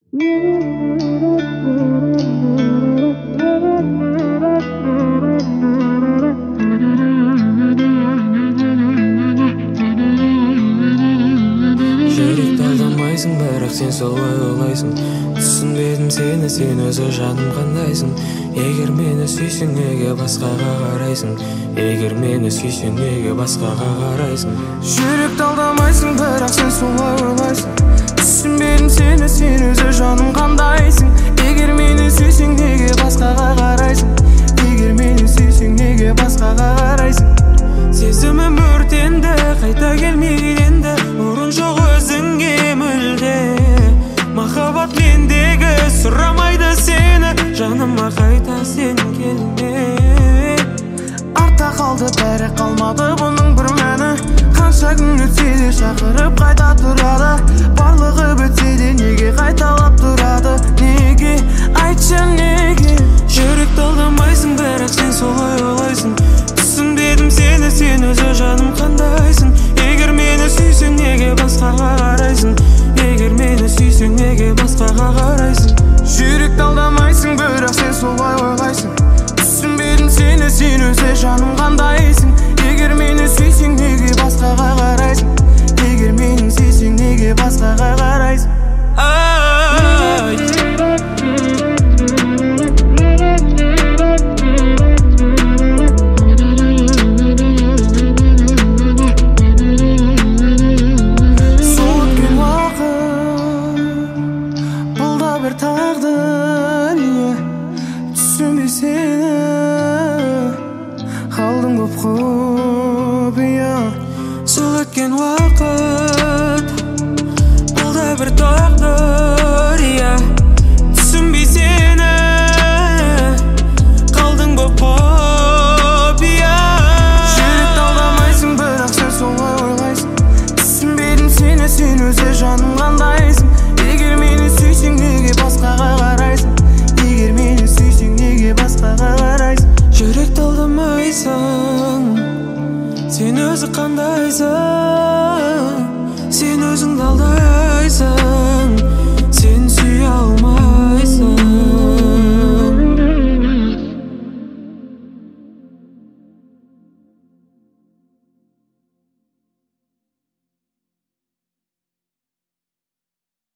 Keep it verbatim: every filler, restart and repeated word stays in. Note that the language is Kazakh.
Жүректі алдамайсың, бірақ сен солай ойлайсың. Түсінбедім сені, сен өзі жаным қандайсың. Егер мені сүйсең, неге басқаға қарайсың? Егер мені сүйсең, неге басқаға қарайсың? Жүректі алдамайсың, бірақ сен солай